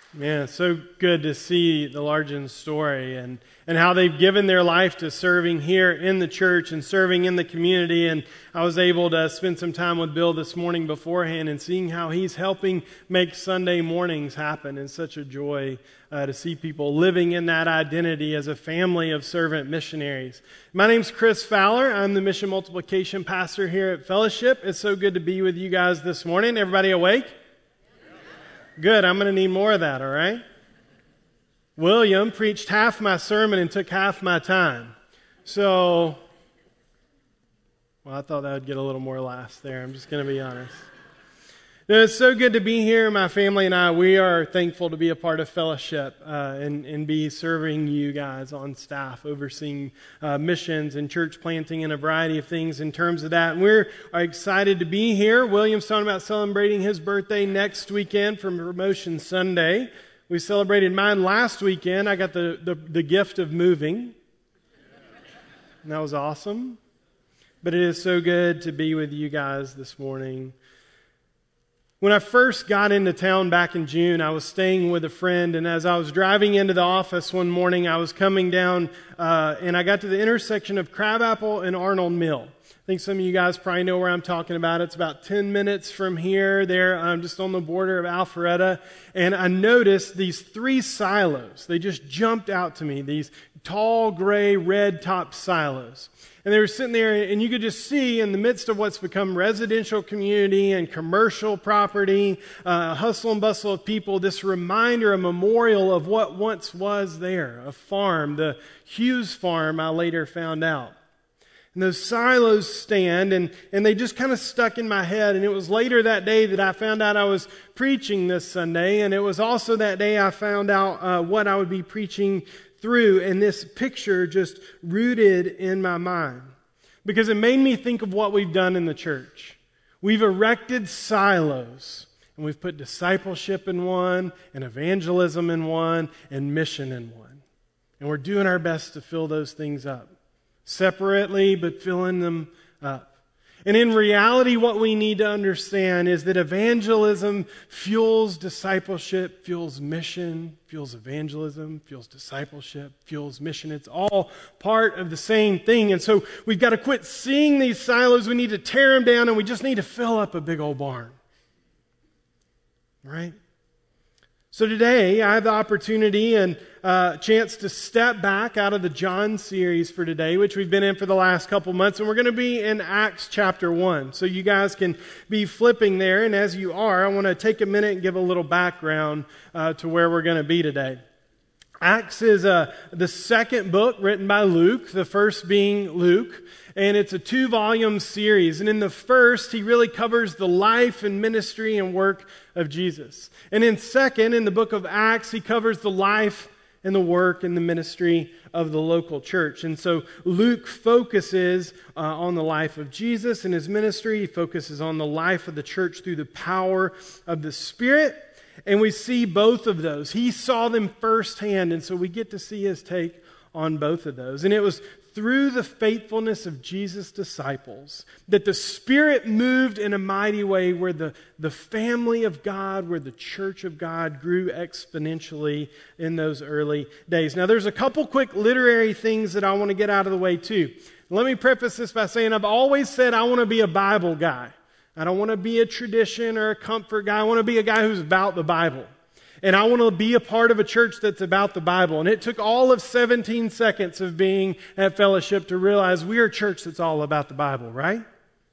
Man, it's so good to see the Largent story and how they've given their life to serving here in the church and serving in the community. And I was able to spend some time with Bill this morning beforehand and seeing how he's helping make Sunday mornings happen. It's such a joy to see people living in that identity as a family of servant missionaries. My name's Chris Fowler. I'm the Mission Multiplication Pastor here at Fellowship. It's so good to be with you guys this morning. Everybody awake? Good, I'm going to need more of that, all right? William preached half my sermon and took half my time. So, I thought that would get a little more laughs there. I'm just going to be honest. No, it's so good to be here. My family and I, we are thankful to be a part of Fellowship and be serving you guys on staff, overseeing missions and church planting and a variety of things in terms of that. And we're excited to be here. William's talking about celebrating his birthday next weekend for Promotion Sunday. We celebrated mine last weekend. I got the gift of moving. And that was awesome. But it is so good to be with you guys this morning. When I first got into town back in June, I was staying with a friend, and as I was driving into the office one morning, I was coming down, and I got to the intersection of Crabapple and Arnold Mill. I think some of you guys probably know where I'm talking about. It's about 10 minutes from here. There, just on the border of Alpharetta, and I noticed these 3 silos. They just jumped out to me, these tall, gray, red-top silos. And they were sitting there, and you could just see in the midst of what's become residential community and commercial property, hustle and bustle of people, this reminder, a memorial of what once was there, a farm, the Hughes farm, I later found out. And those silos stand, and they just kind of stuck in my head. And it was later that day that I found out I was preaching this Sunday, and it was also that day I found out what I would be preaching through, and this picture just rooted in my mind because it made me think of what we've done in the church. We've erected silos, and we've put discipleship in one, and evangelism in one, and mission in one. And we're doing our best to fill those things up. Separately, but filling them up. And in reality, what we need to understand is that evangelism fuels discipleship, fuels mission, fuels evangelism, fuels discipleship, fuels mission. It's all part of the same thing. And so we've got to quit seeing these silos. We need to tear them down, and we just need to fill up a big old barn. Right? So today, I have the opportunity and chance to step back out of the John series for today, which we've been in for the last couple months, and we're going to be in Acts chapter 1. So you guys can be flipping there, and as you are, I want to take a minute and give a little background to where we're going to be today. Acts is the second book written by Luke, the first being Luke, and it's a 2-volume series. And in the first, he really covers the life and ministry and work of Jesus. And in second, in the book of Acts, he covers the life and the work and the ministry of the local church. And so Luke focuses on the life of Jesus and his ministry. He focuses on the life of the church through the power of the Spirit. And we see both of those. He saw them firsthand, and so we get to see his take on both of those. And it was through the faithfulness of Jesus' disciples that the Spirit moved in a mighty way where the family of God, where the church of God grew exponentially in those early days. Now, there's a couple quick literary things that I want to get out of the way too. Let me preface this by saying I've always said I want to be a Bible guy. I don't want to be a tradition or a comfort guy. I want to be a guy who's about the Bible. And I want to be a part of a church that's about the Bible. And it took all of 17 seconds of being at Fellowship to realize we are a church that's all about the Bible, right?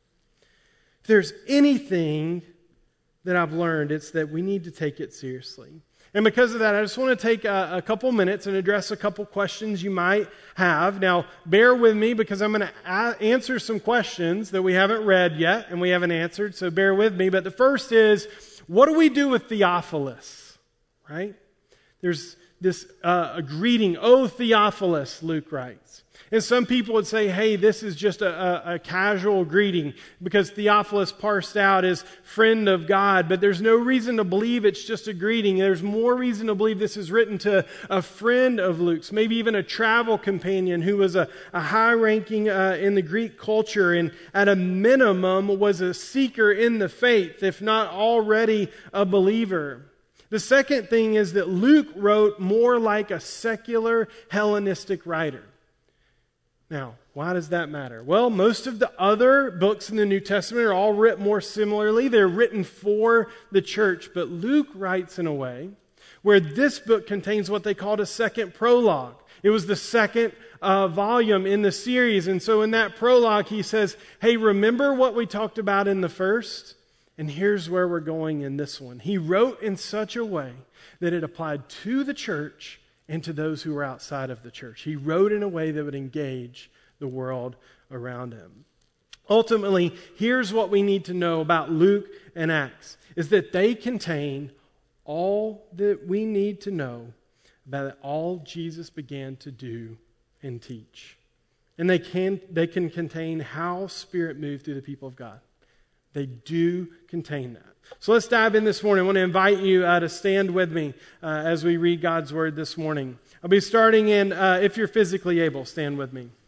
If there's anything that I've learned, it's that we need to take it seriously. And because of that, I just want to take a couple minutes and address a couple questions you might have. Now, bear with me because I'm going to answer some questions that we haven't read yet and we haven't answered, so bear with me. But the first is, what do we do with Theophilus? Right? There's this a greeting, "O Theophilus," Luke writes. And some people would say, hey, this is just a casual greeting because Theophilus parsed out as friend of God, but there's no reason to believe it's just a greeting. There's more reason to believe this is written to a friend of Luke's, maybe even a travel companion who was a high-ranking in the Greek culture and at a minimum was a seeker in the faith, if not already a believer. The second thing is that Luke wrote more like a secular Hellenistic writer. Now, why does that matter? Well, most of the other books in the New Testament are all written more similarly. They're written for the church, but Luke writes in a way where this book contains what they called a second prologue. It was the second volume in the series, and so in that prologue he says, hey, remember what we talked about in the first? And here's where we're going in this one. He wrote in such a way that it applied to the church and to those who were outside of the church. He wrote in a way that would engage the world around him. Ultimately, here's what we need to know about Luke and Acts, is that they contain all that we need to know about all Jesus began to do and teach. And they can contain how Spirit moved through the people of God. They do contain that. So let's dive in this morning. I want to invite you to stand with me as we read God's Word this morning. I'll be starting in, if you're physically able, stand with me.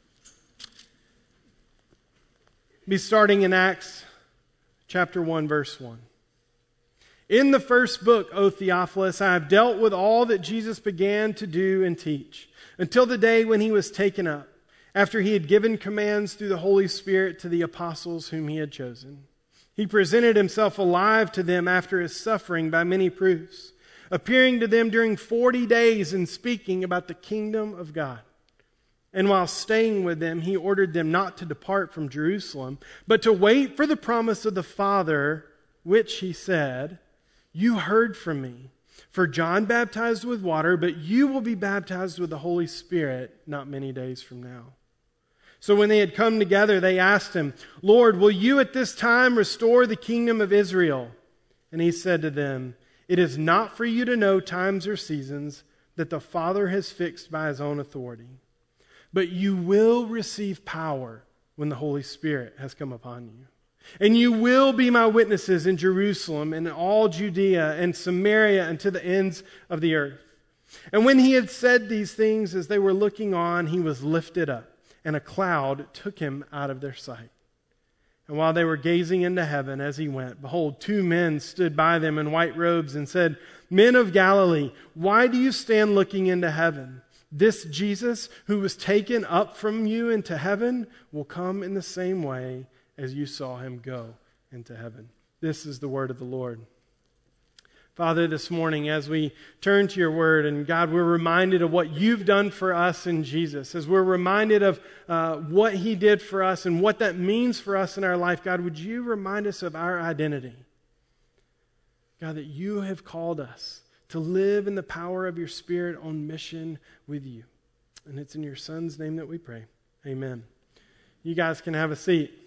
I'll be starting in Acts chapter 1, verse 1. In the first book, O Theophilus, I have dealt with all that Jesus began to do and teach, until the day when he was taken up, after he had given commands through the Holy Spirit to the apostles whom he had chosen. He presented himself alive to them after his suffering by many proofs, appearing to them during 40 days and speaking about the kingdom of God. And while staying with them, he ordered them not to depart from Jerusalem, but to wait for the promise of the Father, which he said, you heard from me. For John baptized with water, but you will be baptized with the Holy Spirit not many days from now. So when they had come together, they asked him, Lord, will you at this time restore the kingdom of Israel? And he said to them, it is not for you to know times or seasons that the Father has fixed by his own authority. But you will receive power when the Holy Spirit has come upon you. And you will be my witnesses in Jerusalem and in all Judea and Samaria and to the ends of the earth. And when he had said these things, as they were looking on, he was lifted up, and a cloud took him out of their sight. And while they were gazing into heaven as he went, behold, 2 men stood by them in white robes and said, Men of Galilee, why do you stand looking into heaven? This Jesus who was taken up from you into heaven will come in the same way as you saw him go into heaven. This is the word of the Lord. Father, this morning as we turn to your word, and God, we're reminded of what you've done for us in Jesus. As we're reminded of what he did for us and what that means for us in our life, God, would you remind us of our identity? God, that you have called us to live in the power of your Spirit on mission with you. And it's in your Son's name that we pray. Amen. You guys can have a seat.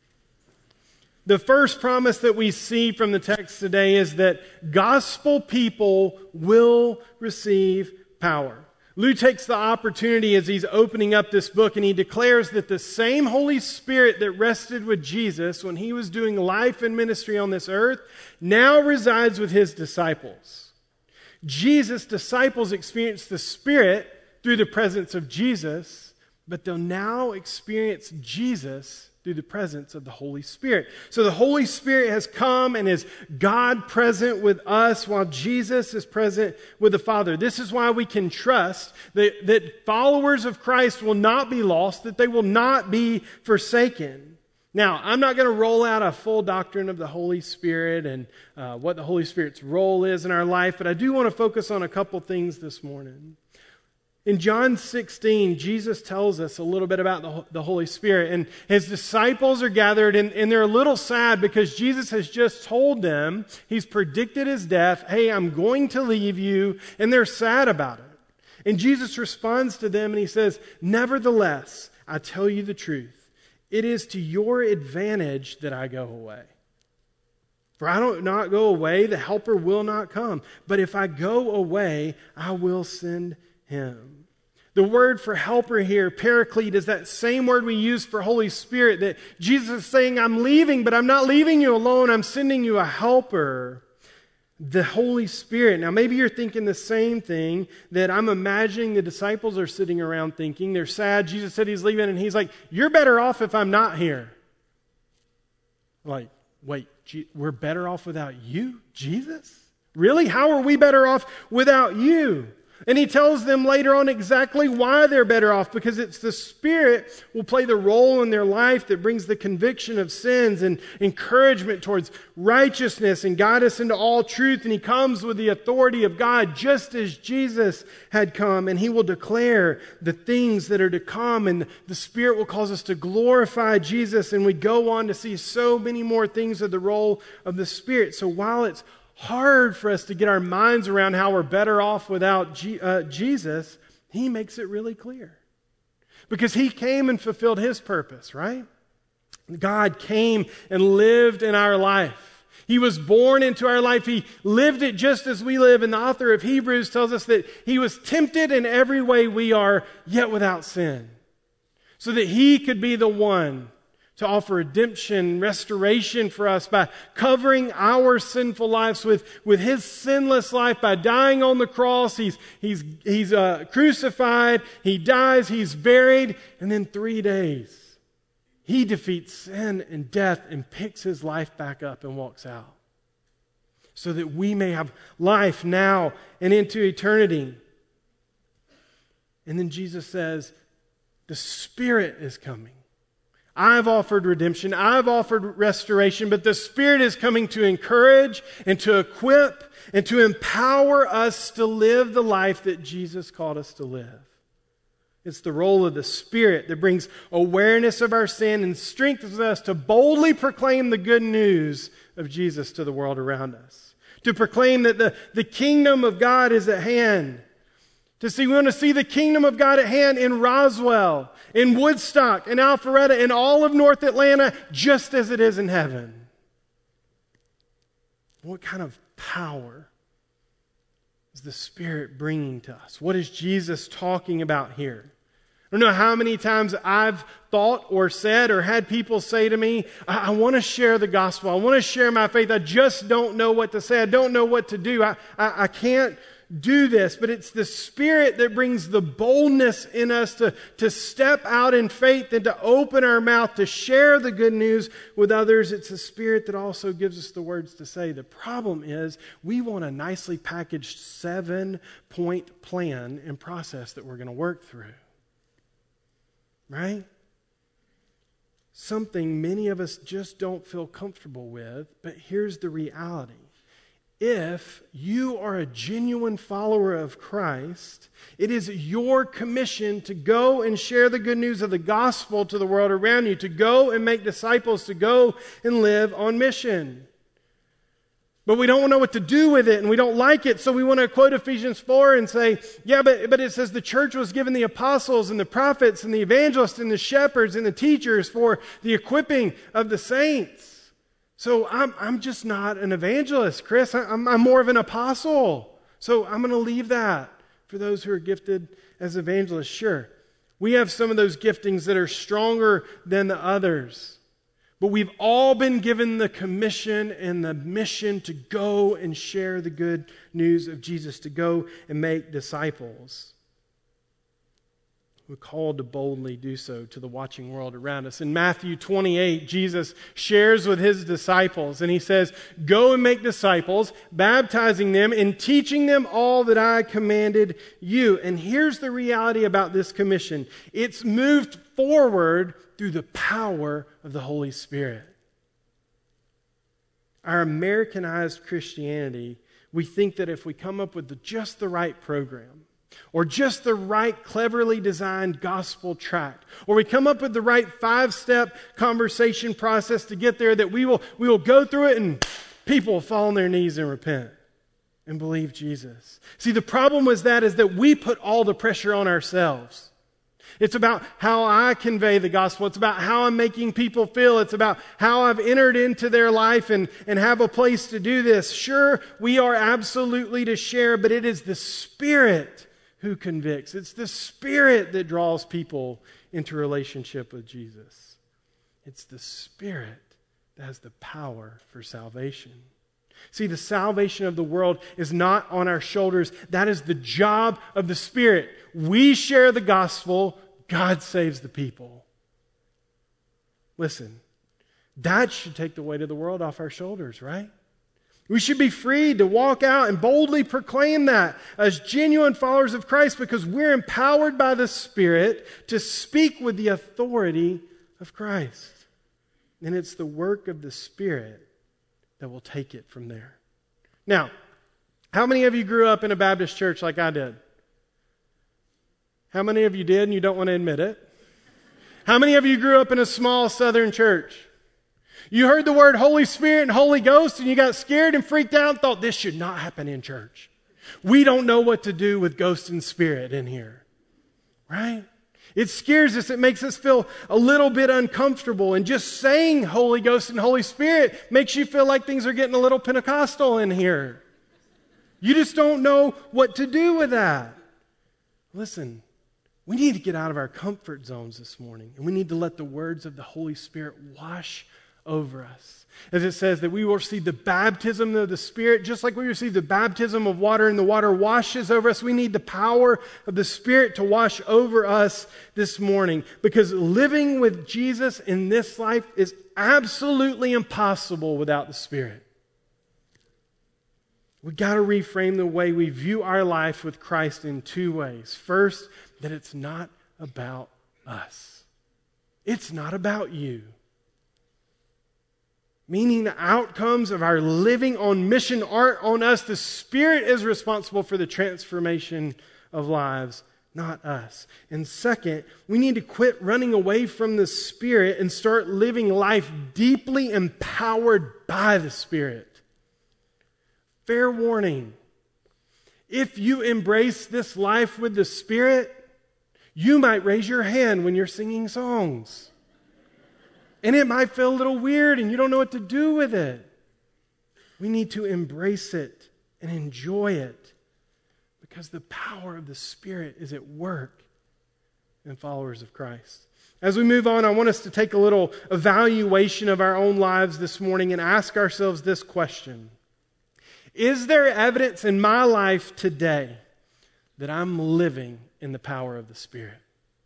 The first promise that we see from the text today is that gospel people will receive power. Luke takes the opportunity as he's opening up this book, and he declares that the same Holy Spirit that rested with Jesus when he was doing life and ministry on this earth now resides with his disciples. Jesus' disciples experienced the Spirit through the presence of Jesus, but they'll now experience Jesus through the presence of the Holy Spirit. So the Holy Spirit has come and is God present with us while Jesus is present with the Father. This is why we can trust that followers of Christ will not be lost, that they will not be forsaken. Now, I'm not going to roll out a full doctrine of the Holy Spirit and what the Holy Spirit's role is in our life, but I do want to focus on a couple things this morning. In John 16, Jesus tells us a little bit about the Holy Spirit, and his disciples are gathered, and they're a little sad because Jesus has just told them, he's predicted his death, hey, I'm going to leave you, and they're sad about it. And Jesus responds to them and he says, nevertheless, I tell you the truth, it is to your advantage that I go away. For I don't not go away, the Helper will not come. But if I go away, I will send him. The word for helper here, paraclete, is that same word we use for Holy Spirit, that Jesus is saying, I'm leaving, but I'm not leaving you alone. I'm sending you a helper, the Holy Spirit. Now, maybe you're thinking the same thing that I'm imagining the disciples are sitting around thinking. They're sad. Jesus said he's leaving, and he's like, you're better off if I'm not here. Like, wait, we're better off without you, Jesus? Really? How are we better off without you? And he tells them later on exactly why they're better off, because it's the Spirit will play the role in their life that brings the conviction of sins and encouragement towards righteousness and guide us into all truth. And he comes with the authority of God just as Jesus had come, and he will declare the things that are to come, and the Spirit will cause us to glorify Jesus, and we go on to see so many more things of the role of the Spirit. So while it's hard for us to get our minds around how we're better off without Jesus, he makes it really clear. Because he came and fulfilled his purpose, right? God came and lived in our life. He was born into our life. He lived it just as we live. And the author of Hebrews tells us that he was tempted in every way we are, yet without sin. So that he could be the one to offer redemption, restoration for us by covering our sinful lives with his sinless life, by dying on the cross. He's crucified, he dies, he's buried, and then 3 days, he defeats sin and death and picks his life back up and walks out. So that we may have life now and into eternity. And then Jesus says, the Spirit is coming. I've offered redemption, I've offered restoration, but the Spirit is coming to encourage and to equip and to empower us to live the life that Jesus called us to live. It's the role of the Spirit that brings awareness of our sin and strengthens us to boldly proclaim the good news of Jesus to the world around us. To proclaim that the kingdom of God is at hand. We want to see the kingdom of God at hand in Roswell, in Woodstock, in Alpharetta, in all of North Atlanta, just as it is in heaven. What kind of power is the Spirit bringing to us? What is Jesus talking about here? I don't know how many times I've thought or said or had people say to me, I want to share the gospel. I want to share my faith. I just don't know what to say. I don't know what to do. I can't do this, but it's the Spirit that brings the boldness in us to step out in faith and to open our mouth to share the good news with others. It's the Spirit that also gives us the words to say. The problem is we want a nicely packaged 7-point plan and process that we're going to work through. Right? Something many of us just don't feel comfortable with, but here's the reality. If you are a genuine follower of Christ, it is your commission to go and share the good news of the gospel to the world around you, to go and make disciples, to go and live on mission. But we don't know what to do with it, and we don't like it, so we want to quote Ephesians 4 and say, yeah, but it says the church was given the apostles and the prophets and the evangelists and the shepherds and the teachers for the equipping of the saints. So I'm just not an evangelist, Chris. I'm more of an apostle. So I'm going to leave that for those who are gifted as evangelists. Sure, we have some of those giftings that are stronger than the others. But we've all been given the commission and the mission to go and share the good news of Jesus, to go and make disciples. We're called to boldly do so to the watching world around us. In Matthew 28, Jesus shares with his disciples, and he says, go and make disciples, baptizing them and teaching them all that I commanded you. And here's the reality about this commission. It's moved forward through the power of the Holy Spirit. Our Americanized Christianity, we think that if we come up with just the right program, or just the right cleverly designed gospel tract, or we come up with the right 5-step conversation process to get there, that we will go through it and people will fall on their knees and repent and believe Jesus. See, the problem with that is that we put all the pressure on ourselves. It's about how I convey the gospel. It's about how I'm making people feel. It's about how I've entered into their life and have a place to do this. Sure, we are absolutely to share, but it is the Spirit who convicts. It's the Spirit that draws people into relationship with Jesus. It's the Spirit that has the power for salvation. See, the salvation of the world is not on our shoulders. That is the job of the Spirit. We share the gospel. God saves the people. Listen, that should take the weight of the world off our shoulders, right? We should be free to walk out and boldly proclaim that as genuine followers of Christ because we're empowered by the Spirit to speak with the authority of Christ. And it's the work of the Spirit that will take it from there. Now, how many of you grew up in a Baptist church like I did? How many of you did and you don't want to admit it? How many of you grew up in a small southern church? You heard the word Holy Spirit and Holy Ghost and you got scared and freaked out and thought, this should not happen in church. We don't know what to do with ghost and spirit in here. Right? It scares us. It makes us feel a little bit uncomfortable. And just saying Holy Ghost and Holy Spirit makes you feel like things are getting a little Pentecostal in here. You just don't know what to do with that. Listen, we need to get out of our comfort zones this morning. And we need to let the words of the Holy Spirit wash over us. As it says that we will receive the baptism of the Spirit, just like we receive the baptism of water and the water washes over us. We need the power of the Spirit to wash over us this morning, because living with Jesus in this life is absolutely impossible without the Spirit. We've got to reframe the way we view our life with Christ in two ways. First, that it's not about us. It's not about you. Meaning the outcomes of our living on mission aren't on us. The Spirit is responsible for the transformation of lives, not us. And second, we need to quit running away from the Spirit and start living life deeply empowered by the Spirit. Fair warning. If you embrace this life with the Spirit, you might raise your hand when you're singing songs. And it might feel a little weird and you don't know what to do with it. We need to embrace it and enjoy it because the power of the Spirit is at work in followers of Christ. As we move on, I want us to take a little evaluation of our own lives this morning and ask ourselves this question. Is there evidence in my life today that I'm living in the power of the Spirit?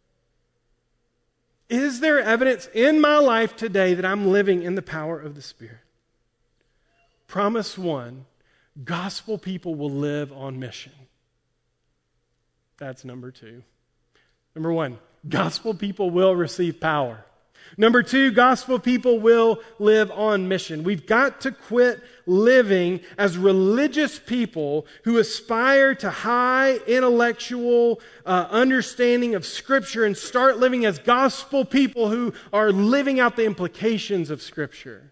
Is there evidence in my life today that I'm living in the power of the Spirit? Promise one, gospel people will live on mission. That's number two. Number one, gospel people will receive power. Number two, gospel people will live on mission. We've got to quit living as religious people who aspire to high intellectual understanding of Scripture and start living as gospel people who are living out the implications of Scripture.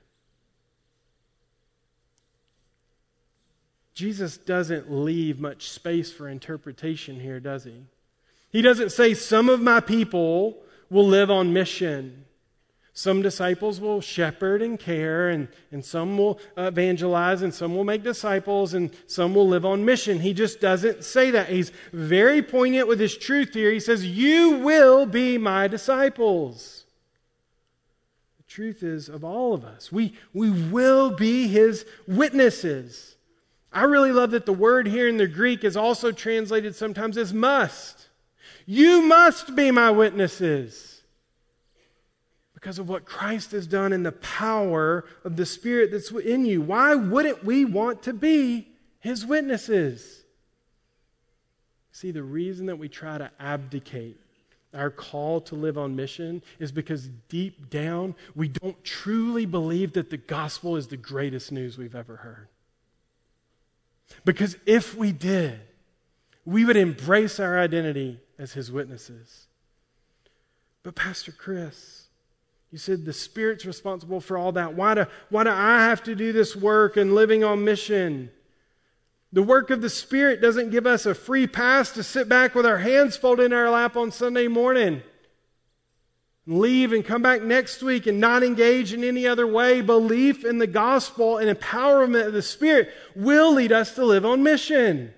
Jesus doesn't leave much space for interpretation here, does he? He doesn't say some of my people will live on mission. Some disciples will shepherd and care, and some will evangelize, and some will make disciples, and some will live on mission. He just doesn't say that. He's very poignant with his truth here. He says, you will be my disciples. The truth is of all of us. We will be his witnesses. I really love that the word here in the Greek is also translated sometimes as must. You must be my witnesses. Because of what Christ has done and the power of the Spirit that's in you. Why wouldn't we want to be his witnesses? See, the reason that we try to abdicate our call to live on mission is because deep down we don't truly believe that the gospel is the greatest news we've ever heard. Because if we did, we would embrace our identity as his witnesses. But Pastor Chris, you said the Spirit's responsible for all that. Why do I have to do this work and living on mission? The work of the Spirit doesn't give us a free pass to sit back with our hands folded in our lap on Sunday morning and leave and come back next week and not engage in any other way. Belief in the gospel and empowerment of the Spirit will lead us to live on mission.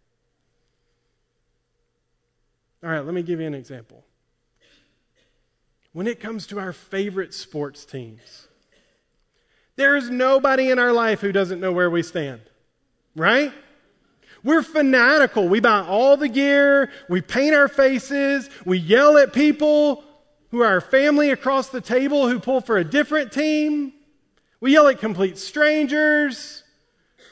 All right, let me give you an example. When it comes to our favorite sports teams, there is nobody in our life who doesn't know where we stand, right? We're fanatical. We buy all the gear, we paint our faces, we yell at people who are our family across the table who pull for a different team. We yell at complete strangers.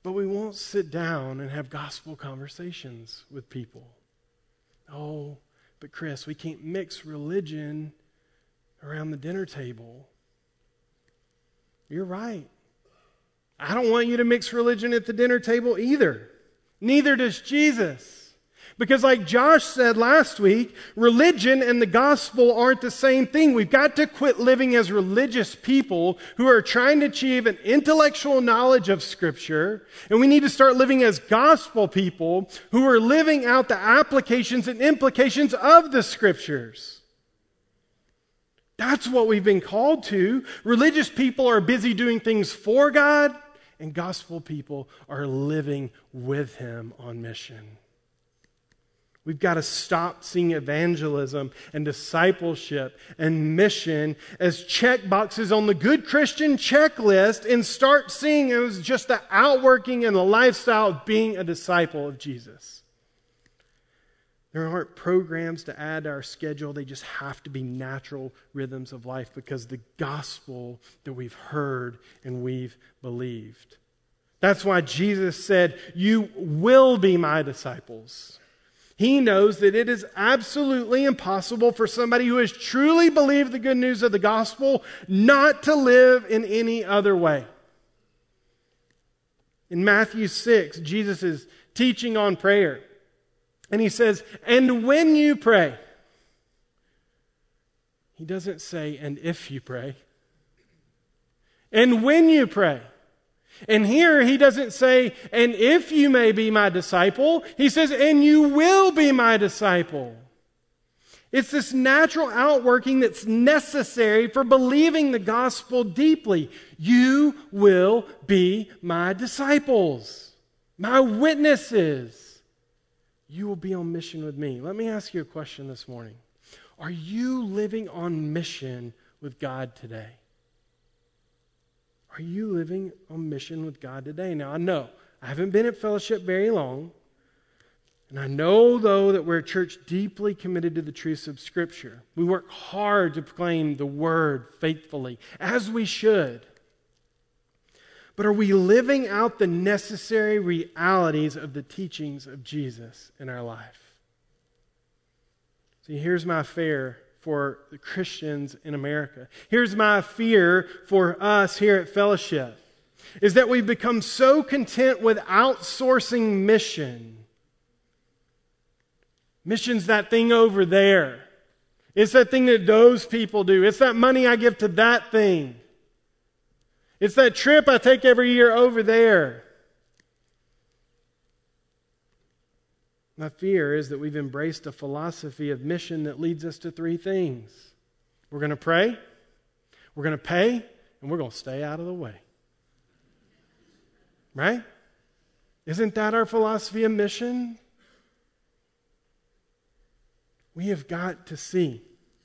but we won't sit down and have gospel conversations with people. Oh, but Chris, we can't mix religion around the dinner table. You're right. I don't want you to mix religion at the dinner table either. Neither does Jesus. Because like Josh said last week, religion and the gospel aren't the same thing. We've got to quit living as religious people who are trying to achieve an intellectual knowledge of Scripture, and we need to start living as gospel people who are living out the applications and implications of the Scriptures. That's what we've been called to. Religious people are busy doing things for God, and gospel people are living with Him on mission. We've got to stop seeing evangelism and discipleship and mission as check boxes on the good Christian checklist and start seeing it as just the outworking and the lifestyle of being a disciple of Jesus. There aren't programs to add to our schedule. They just have to be natural rhythms of life because the gospel that we've heard and we've believed. That's why Jesus said, "You will be my disciples." He knows that it is absolutely impossible for somebody who has truly believed the good news of the gospel not to live in any other way. In Matthew 6, Jesus is teaching on prayer. And he says, "And when you pray," he doesn't say, "and if you pray." "And when you pray." And here he doesn't say, "and if you may be my disciple," he says, "and you will be my disciple." It's this natural outworking that's necessary for believing the gospel deeply. You will be my disciples, my witnesses. You will be on mission with me. Let me ask you a question this morning. Are you living on mission with God today? Are you living on mission with God today? Now, I know I haven't been at Fellowship very long, and I know, though, that we're a church deeply committed to the truths of Scripture. We work hard to proclaim the Word faithfully, as we should. But are we living out the necessary realities of the teachings of Jesus in our life? See, here's my fear for the Christians in America. Here's my fear for us here at Fellowship, is that we've become so content with outsourcing mission. Mission's that thing over there. It's that thing that those people do. It's that money I give to that thing. It's that trip I take every year over there. My fear is that we've embraced a philosophy of mission that leads us to three things. We're going to pray, we're going to pay, and we're going to stay out of the way. Right? Isn't that our philosophy of mission? We have got to see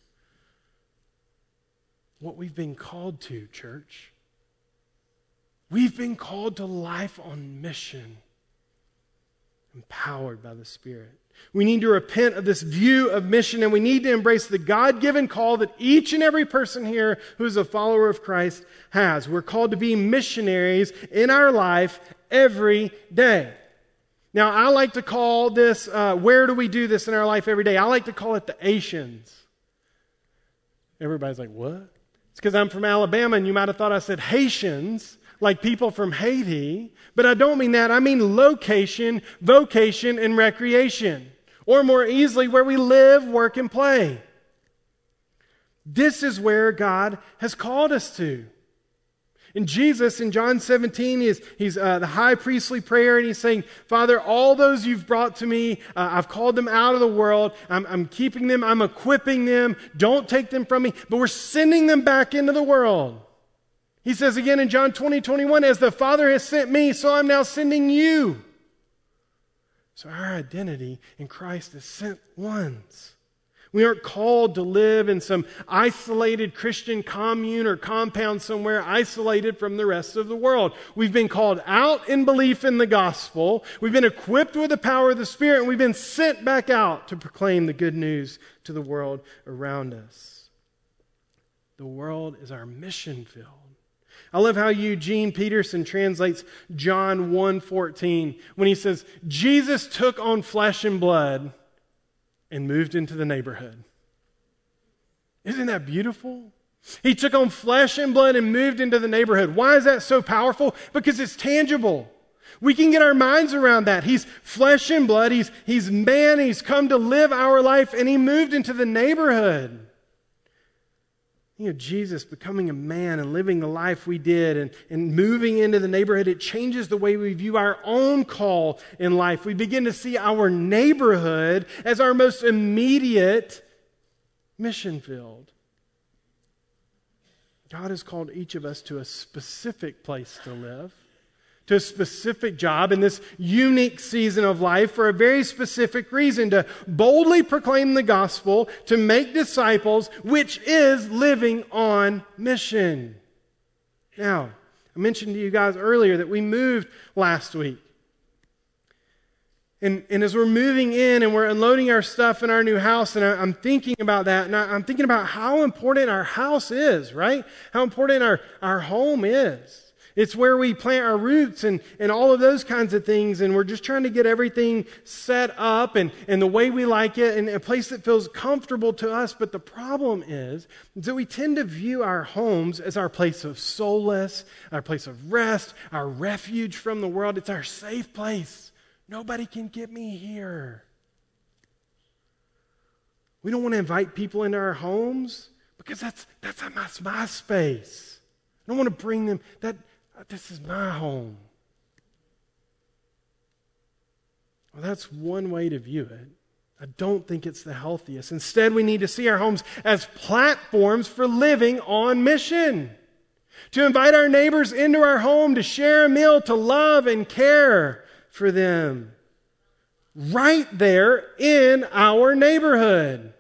what we've been called to, church. We've been called to life on mission, empowered by the Spirit. We need to repent of this view of mission, and we need to embrace the God-given call that each and every person here who is a follower of Christ has. We're called to be missionaries in our life every day. Now, I like to call this, where do we do this in our life every day? I like to call it the Asians. Everybody's like, what? It's because I'm from Alabama, and you might have thought I said Haitians, like people from Haiti, but I don't mean that. I mean location, vocation, and recreation. Or more easily, where we live, work, and play. This is where God has called us to. And Jesus, in John 17, he's the high priestly prayer, and he's saying, Father, all those you've brought to me, I've called them out of the world. I'm keeping them. I'm equipping them. Don't take them from me. But we're sending them back into the world. He says again in John 20:21, as the Father has sent me, so I'm now sending you. So our identity in Christ is sent ones. We aren't called to live in some isolated Christian commune or compound somewhere isolated from the rest of the world. We've been called out in belief in the gospel. We've been equipped with the power of the Spirit, and we've been sent back out to proclaim the good news to the world around us. The world is our mission field. I love how Eugene Peterson translates John 1:14 when he says, Jesus took on flesh and blood and moved into the neighborhood. Isn't that beautiful? He took on flesh and blood and moved into the neighborhood. Why is that so powerful? Because it's tangible. We can get our minds around that. He's flesh and blood. He's man. He's come to live our life, and he moved into the neighborhood. Jesus becoming a man and living the life we did and moving into the neighborhood, it changes the way we view our own call in life. We begin to see our neighborhood as our most immediate mission field. God has called each of us to a specific place to live, to a specific job in this unique season of life for a very specific reason, to boldly proclaim the gospel, to make disciples, which is living on mission. Now, I mentioned to you guys earlier that we moved last week. And as we're moving in and we're unloading our stuff in our new house, and I'm thinking about that, and I'm thinking about how important our house is, right? How important our home is. It's where we plant our roots and all of those kinds of things, and we're just trying to get everything set up and the way we like it, and a place that feels comfortable to us. But the problem is that we tend to view our homes as our place of solace, our place of rest, our refuge from the world. It's our safe place. Nobody can get me here. We don't want to invite people into our homes because that's my space. I don't want to bring them. This is my home. Well, that's one way to view it. I don't think it's the healthiest. Instead, we need to see our homes as platforms for living on mission. To invite our neighbors into our home, to share a meal, to love and care for them right there in our neighborhood.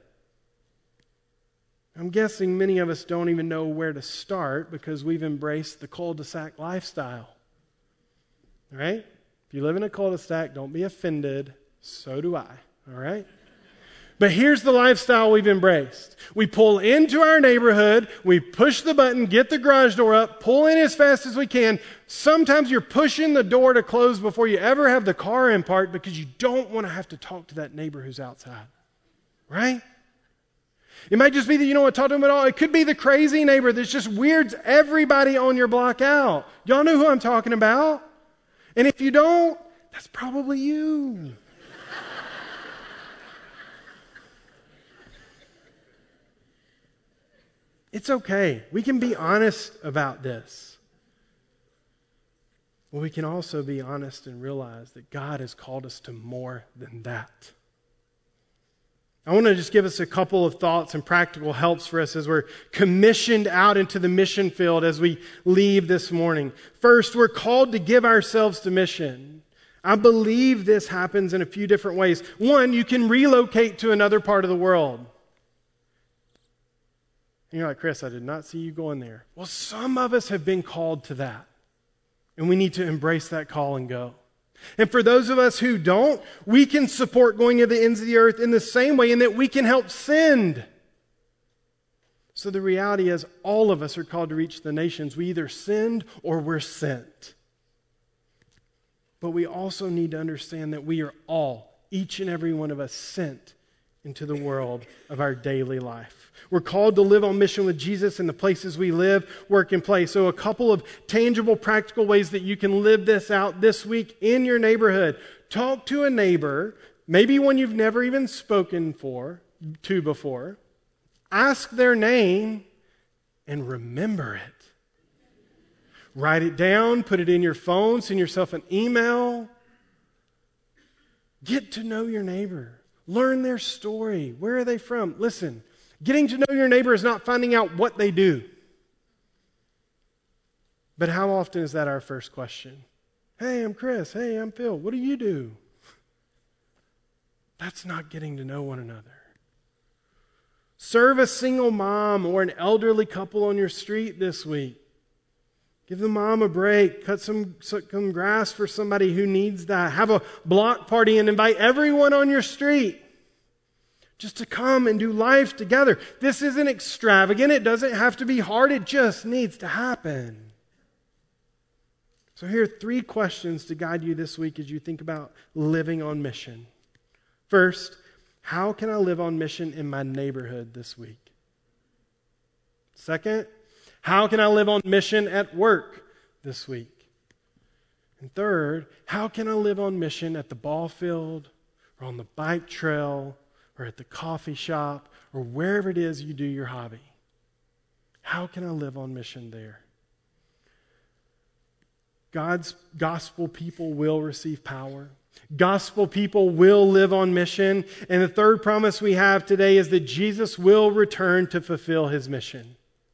I'm guessing many of us don't even know where to start because we've embraced the cul-de-sac lifestyle. Right? If you live in a cul-de-sac, don't be offended. So do I. All right? But here's the lifestyle we've embraced. We pull into our neighborhood, we push the button, get the garage door up, pull in as fast as we can. Sometimes you're pushing the door to close before you ever have the car in park because you don't want to have to talk to that neighbor who's outside. Right? It might just be that you don't want to talk to them at all. It could be the crazy neighbor that just weirds everybody on your block out. Y'all know who I'm talking about? And if you don't, that's probably you. It's okay. We can be honest about this. But we can also be honest and realize that God has called us to more than that. I want to just give us a couple of thoughts and practical helps for us as we're commissioned out into the mission field as we leave this morning. First, we're called to give ourselves to mission. I believe this happens in a few different ways. One, you can relocate to another part of the world. And you're like, Chris, I did not see you going there. Well, some of us have been called to that. And we need to embrace that call and go. And for those of us who don't, we can support going to the ends of the earth in the same way in that we can help send. So the reality is all of us are called to reach the nations. We either send or we're sent. But we also need to understand that we are all, each and every one of us, sent into the world of our daily life. We're called to live on mission with Jesus in the places we live, work, and play. So a couple of tangible, practical ways that you can live this out this week in your neighborhood. Talk to a neighbor, maybe one you've never even spoken to before. Ask their name and remember it. Write it down, put it in your phone, send yourself an email. Get to know your neighbor. Learn their story. Where are they from? Listen, getting to know your neighbor is not finding out what they do. But how often is that our first question? Hey, I'm Chris. Hey, I'm Phil. What do you do? That's not getting to know one another. Serve a single mom or an elderly couple on your street this week. Give the mom a break. Cut some grass for somebody who needs that. Have a block party and invite everyone on your street just to come and do life together. This isn't extravagant. It doesn't have to be hard. It just needs to happen. So here are 3 questions to guide you this week as you think about living on mission. First, how can I live on mission in my neighborhood this week? Second, how can I live on mission at work this week? And third, how can I live on mission at the ball field or on the bike trail or at the coffee shop or wherever it is you do your hobby? How can I live on mission there? God's gospel people will receive power. Gospel people will live on mission. And the third promise we have today is that Jesus will return to fulfill his mission.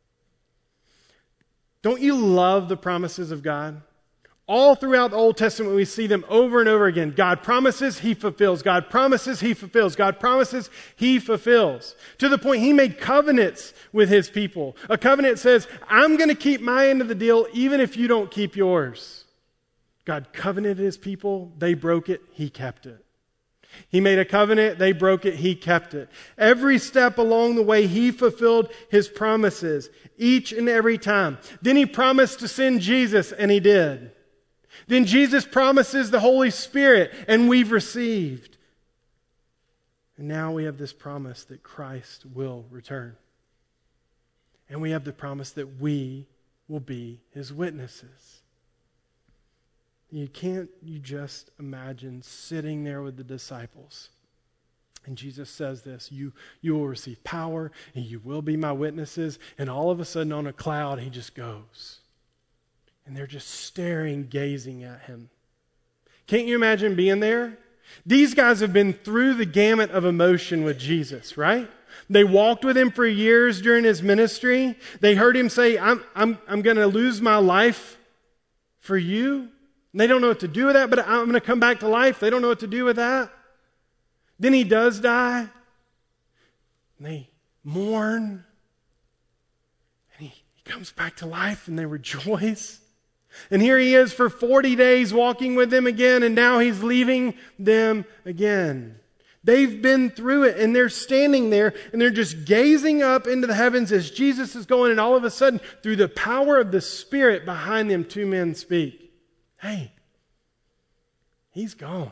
Don't you love the promises of God? All throughout the Old Testament, we see them over and over again. God promises, he fulfills. God promises, he fulfills. God promises, he fulfills. To the point he made covenants with his people. A covenant says, I'm going to keep my end of the deal even if you don't keep yours. God covenanted his people. They broke it. He kept it. He made a covenant. They broke it. He kept it. Every step along the way, he fulfilled his promises each and every time. Then he promised to send Jesus, and he did. Then Jesus promises the Holy Spirit, and we've received. And now we have this promise that Christ will return. And we have the promise that we will be his witnesses. You just imagine sitting there with the disciples. And Jesus says this, you will receive power, and you will be my witnesses. And all of a sudden on a cloud, he just goes. And they're just staring, gazing at him. Can't you imagine being there? These guys have been through the gamut of emotion with Jesus, right? They walked with him for years during his ministry. They heard him say, I'm going to lose my life for you. And they don't know what to do with that, but I'm going to come back to life. They don't know what to do with that. Then he does die. And they mourn. And he comes back to life and they rejoice. And here he is for 40 days walking with them again, and now he's leaving them again. They've been through it, and they're standing there, and they're just gazing up into the heavens as Jesus is going, and all of a sudden, through the power of the Spirit behind them, 2 men speak. Hey, he's gone.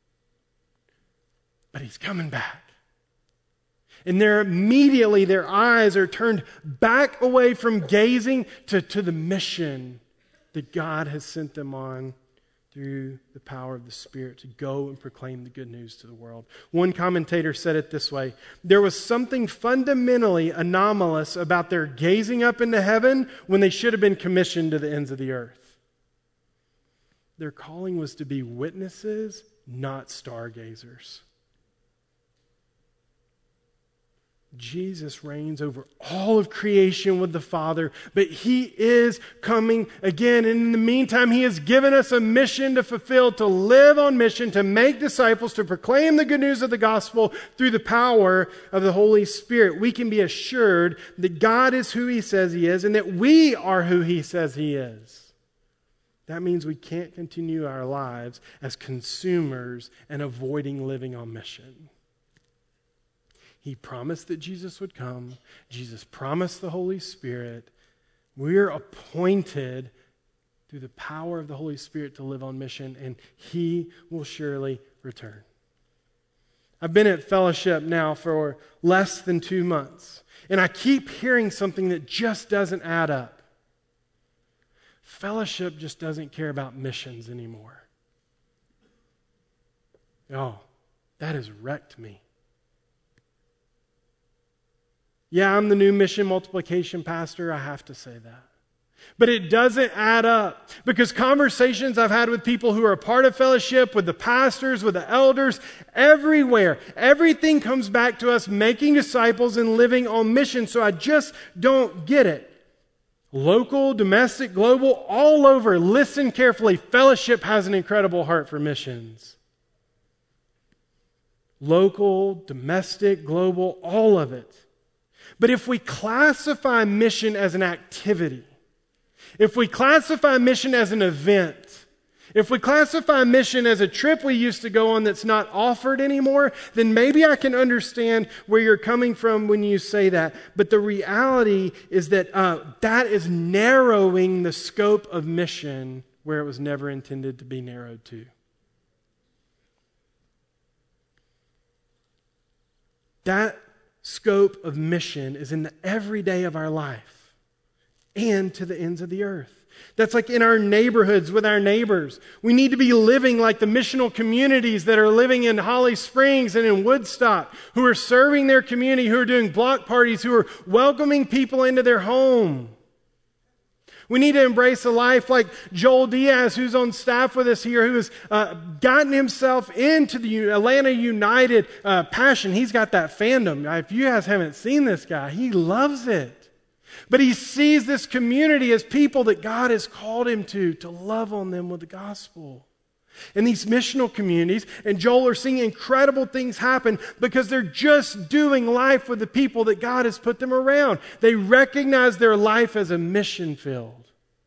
But he's coming back. And immediately their eyes are turned back away from gazing to the mission that God has sent them on through the power of the Spirit to go and proclaim the good news to the world. One commentator said it this way: there was something fundamentally anomalous about their gazing up into heaven when they should have been commissioned to the ends of the earth. Their calling was to be witnesses, not stargazers. Jesus reigns over all of creation with the Father, but he is coming again. And in the meantime, he has given us a mission to fulfill, to live on mission, to make disciples, to proclaim the good news of the gospel through the power of the Holy Spirit. We can be assured that God is who he says he is and that we are who he says he is. That means we can't continue our lives as consumers and avoiding living on mission. He promised that Jesus would come. Jesus promised the Holy Spirit. We're appointed through the power of the Holy Spirit to live on mission, and he will surely return. I've been at Fellowship now for less than 2 months, and I keep hearing something that just doesn't add up. Fellowship just doesn't care about missions anymore. Oh, that has wrecked me. Yeah, I'm the new mission multiplication pastor. I have to say that. But it doesn't add up, because conversations I've had with people who are a part of Fellowship, with the pastors, with the elders, everywhere, everything comes back to us making disciples and living on mission. So I just don't get it. Local, domestic, global, all over. Listen carefully. Fellowship has an incredible heart for missions. Local, domestic, global, all of it. But if we classify mission as an activity, if we classify mission as an event, if we classify mission as a trip we used to go on that's not offered anymore, then maybe I can understand where you're coming from when you say that. But the reality is that that is narrowing the scope of mission where it was never intended to be narrowed to. That scope of mission is in the everyday of our life and to the ends of the earth. That's like in our neighborhoods with our neighbors. We need to be living like the missional communities that are living in Holly Springs and in Woodstock, who are serving their community, who are doing block parties, who are welcoming people into their home. We need to embrace a life like Joel Diaz, who's on staff with us here, who has gotten himself into the Atlanta United passion. He's got that fandom. If you guys haven't seen this guy, he loves it. But he sees this community as people that God has called him to love on them with the gospel. And these missional communities, and Joel, are seeing incredible things happen because they're just doing life with the people that God has put them around. They recognize their life as a mission field.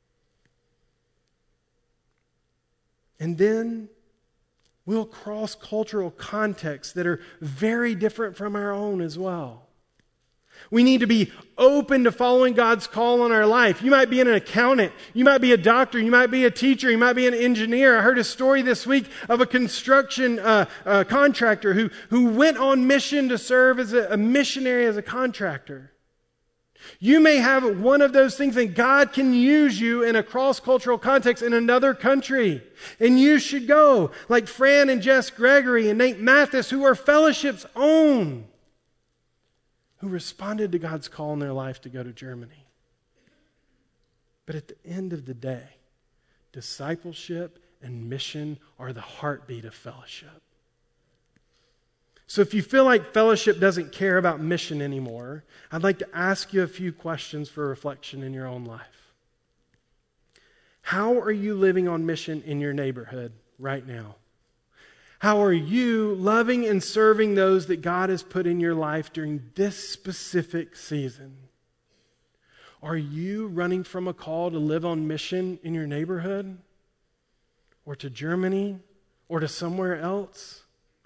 And then we'll cross cultural contexts that are very different from our own as well. We need to be open to following God's call on our life. You might be an accountant. You might be a doctor. You might be a teacher. You might be an engineer. I heard a story this week of a construction contractor who went on mission to serve as a missionary as a contractor. You may have one of those things, and God can use you in a cross-cultural context in another country. And you should go, like Fran and Jess Gregory and Nate Mathis, who are Fellowship's own, who responded to God's call in their life to go to Germany. But at the end of the day, discipleship and mission are the heartbeat of Fellowship. So if you feel like Fellowship doesn't care about mission anymore, I'd like to ask you a few questions for reflection in your own life. How are you living on mission in your neighborhood right now? How are you loving and serving those that God has put in your life during this specific season? Are you running from a call to live on mission in your neighborhood? Or to Germany? Or to somewhere else?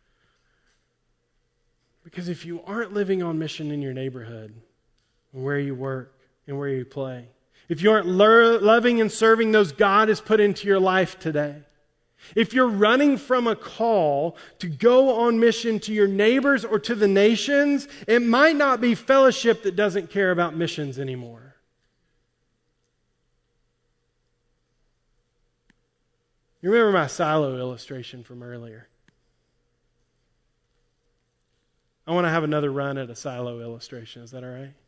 Because if you aren't living on mission in your neighborhood, and where you work, and where you play, if you aren't loving and serving those God has put into your life today, if you're running from a call to go on mission to your neighbors or to the nations, it might not be Fellowship that doesn't care about missions anymore. You remember my silo illustration from earlier? I want to have another run at a silo illustration. Is that all right?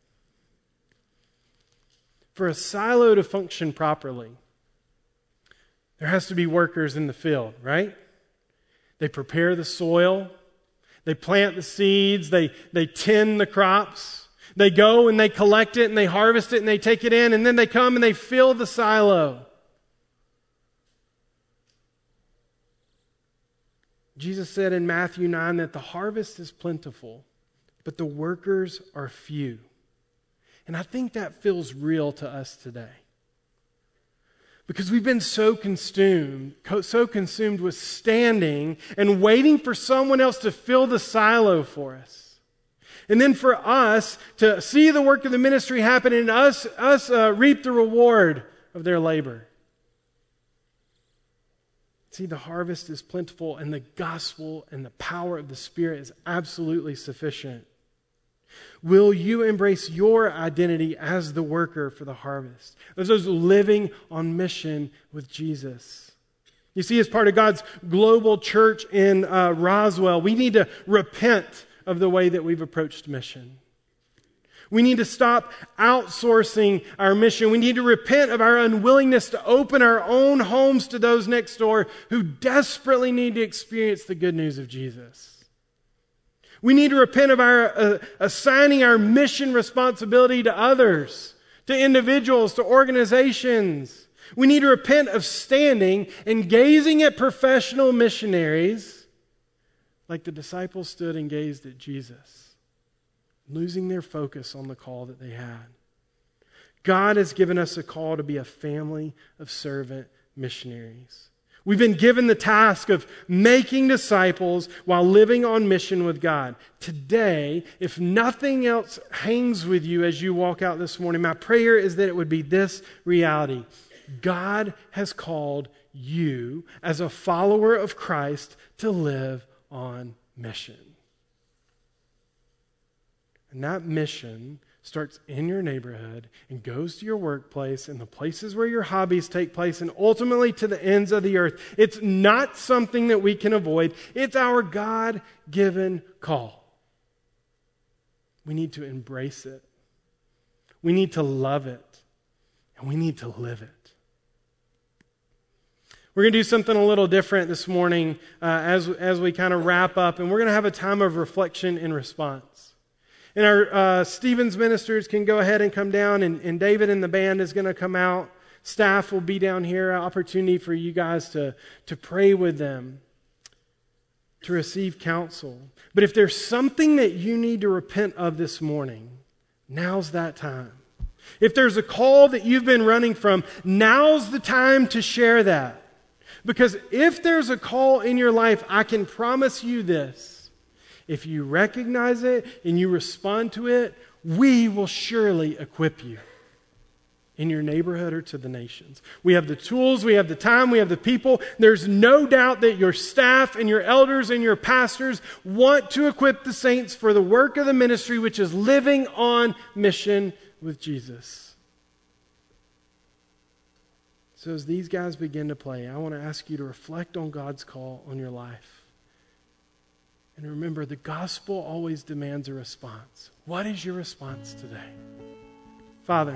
For a silo to function properly, there has to be workers in the field, right? They prepare the soil. They plant the seeds. They tend the crops. They go and they collect it and they harvest it and they take it in, and then they come and they fill the silo. Jesus said in Matthew 9 that the harvest is plentiful, but the workers are few. And I think that feels real to us today. Because we've been so consumed with standing and waiting for someone else to fill the silo for us. And then for us to see the work of the ministry happen and us reap the reward of their labor. See, the harvest is plentiful, and the gospel and the power of the Spirit is absolutely sufficient. Will you embrace your identity as the worker for the harvest? As those living on mission with Jesus. You see, as part of God's global church in Roswell, we need to repent of the way that we've approached mission. We need to stop outsourcing our mission. We need to repent of our unwillingness to open our own homes to those next door who desperately need to experience the good news of Jesus. We need to repent of our assigning our mission responsibility to others, to individuals, to organizations. We need to repent of standing and gazing at professional missionaries like the disciples stood and gazed at Jesus, losing their focus on the call that they had. God has given us a call to be a family of servant missionaries. We've been given the task of making disciples while living on mission with God. Today, if nothing else hangs with you as you walk out this morning, my prayer is that it would be this reality. God has called you as a follower of Christ to live on mission. And that mission starts in your neighborhood and goes to your workplace and the places where your hobbies take place and ultimately to the ends of the earth. It's not something that we can avoid. It's our God-given call. We need to embrace it. We need to love it. And we need to live it. We're going to do something a little different this morning as we kind of wrap up, and we're going to have a time of reflection and response. And our Stevens ministers can go ahead and come down, and David and the band is going to come out. Staff will be down here, an opportunity for you guys to pray with them, to receive counsel. But if there's something that you need to repent of this morning, now's that time. If there's a call that you've been running from, now's the time to share that. Because if there's a call in your life, I can promise you this. If you recognize it and you respond to it, we will surely equip you in your neighborhood or to the nations. We have the tools, we have the time, we have the people. There's no doubt that your staff and your elders and your pastors want to equip the saints for the work of the ministry, which is living on mission with Jesus. So as these guys begin to play, I want to ask you to reflect on God's call on your life. And remember, the gospel always demands a response. What is your response today? Father,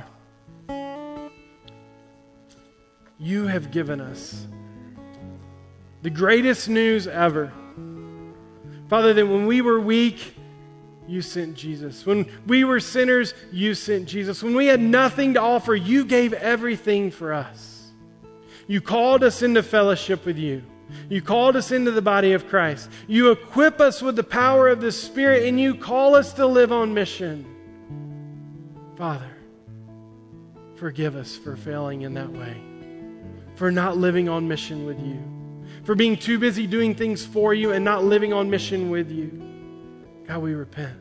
you have given us the greatest news ever. Father, that when we were weak, you sent Jesus. When we were sinners, you sent Jesus. When we had nothing to offer, you gave everything for us. You called us into fellowship with you. You called us into the body of Christ. You equip us with the power of the Spirit, and you call us to live on mission. Father, forgive us for failing in that way, for not living on mission with you, for being too busy doing things for you and not living on mission with you. God, we repent.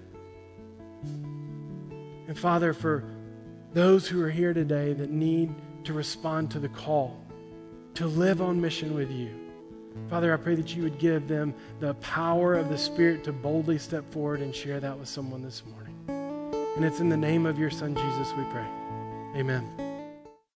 And Father, for those who are here today that need to respond to the call to live on mission with you, Father, I pray that you would give them the power of the Spirit to boldly step forward and share that with someone this morning. And it's in the name of your Son, Jesus, we pray. Amen.